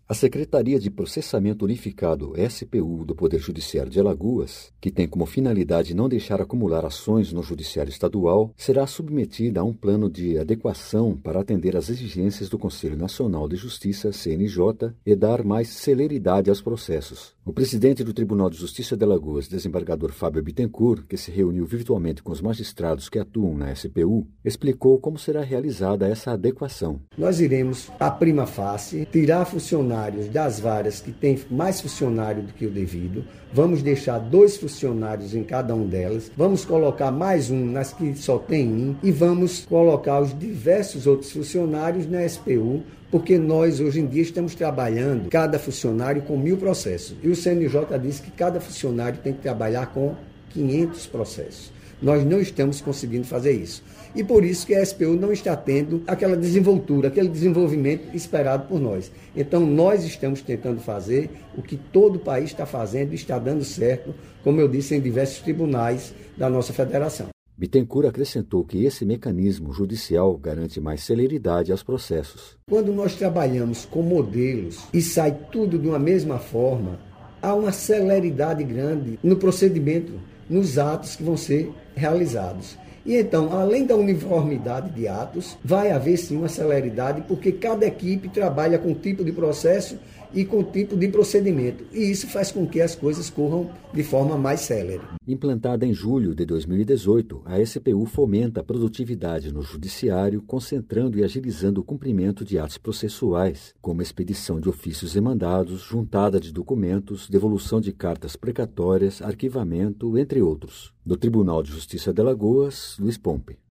A Secretaria de Processamento Unificado, SPU, do Poder Judiciário de Alagoas, que tem como finalidade não deixar acumular ações no Judiciário Estadual, será submetida a um plano de adequação para atender às exigências do Conselho Nacional de Justiça, CNJ, e dar mais celeridade aos processos. O presidente do Tribunal de Justiça de Alagoas, desembargador Fábio Bittencourt, que se reuniu virtualmente com os magistrados que atuam na SPU, explicou como será realizada essa adequação. Nós iremos, à prima facie, tirar funcionários das varas que têm mais funcionário do que o devido, vamos deixar 2 funcionários em cada um delas, vamos colocar mais um nas que só tem um e vamos colocar os diversos outros funcionários na SPU, porque nós hoje em dia estamos trabalhando cada funcionário com 1.000 processos e o CNJ diz que cada funcionário tem que trabalhar com 500 processos. Nós não estamos conseguindo fazer isso. E por isso que a SPU não está tendo aquela desenvoltura, aquele desenvolvimento esperado por nós. Então, nós estamos tentando fazer o que todo o país está fazendo e está dando certo, como eu disse, em diversos tribunais da nossa federação. Bittencourt acrescentou que esse mecanismo judicial garante mais celeridade aos processos. Quando nós trabalhamos com modelos e sai tudo de uma mesma forma, há uma celeridade grande no procedimento, nos atos que vão ser realizados. E então, além da uniformidade de atos, vai haver sim uma celeridade, porque cada equipe trabalha com um tipo de processo e com um tipo de procedimento. E isso faz com que as coisas corram de forma mais célere. Implantada em julho de 2018, a SPU fomenta a produtividade no judiciário, concentrando e agilizando o cumprimento de atos processuais, como expedição de ofícios e mandados, juntada de documentos, devolução de cartas precatórias, arquivamento, entre outros. Do Tribunal de Justiça de Alagoas, Luiz Pompe.